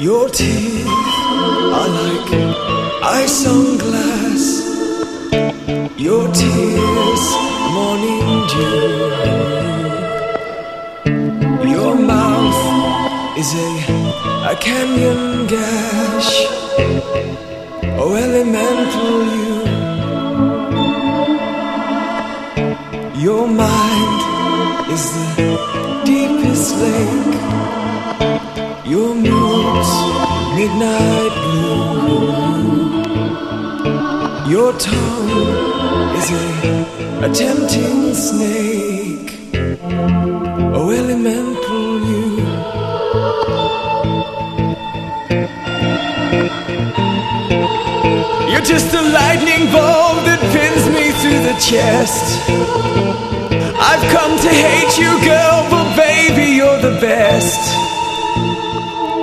Your teeth are like ice on glass. Your tears, morning dew. Your mouth is a canyon gash. Oh, elemental you. Your mind is the deepest lake. Your moods, midnight blue. Your tongue is a tempting snake. Oh, elemental you. You're just a lightning bolt that pins me through the chest. I've come to hate you, girl, but baby, you're the best.